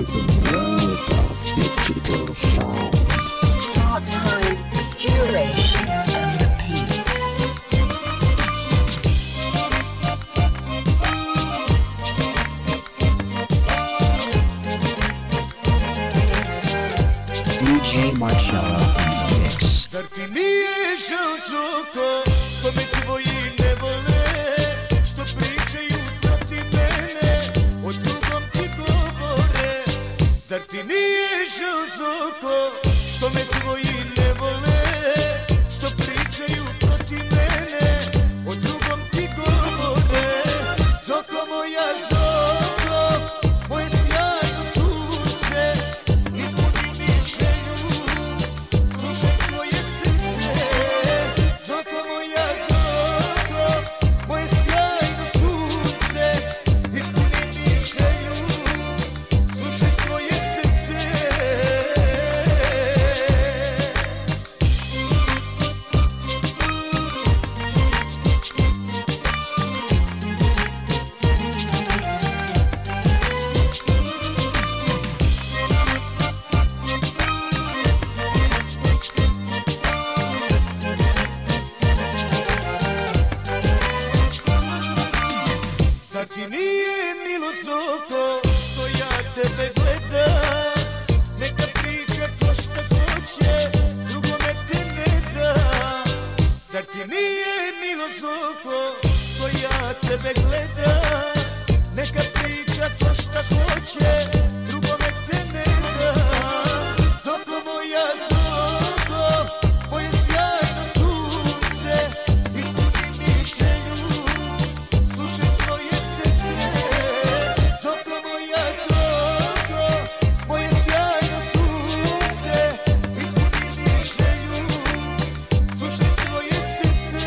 the world of digital sound. Start time, duration, and repeats. DJ Marcello in the mix. Zar ti nije žao zoko, što me tvoji ne vole, što pričaju protiv mene, o drugom ti govore. Zar ti nije žao zoko, što me tvoji ne vole, što pričaju protiv mene, o drugom ti govore. Zoko moja zoko, moje sjajno sunce, ispuni mi želju, slušaj svoje srce. Zoko moja zoko, moje sjajno sunce, ispuni mi želju, slušaj svoje srce. Zar ti nije milo zoko, što ja tebe gledam? Neka priča ko šta hoće, drugome te ne dam. Zar ti nije milo zoko, što ja tebe gledam? Neka priča ko šta hoće, drugome te ne dam. Zoko moja zoko, moje sjajno sunce, ispuni mi želju, slušaj svoje srce. Zoko moja zoko, moje sjajno sunce, ispuni mi želju, slušaj svoje srce.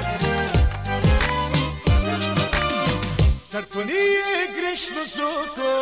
Zar to nije grešno zoko,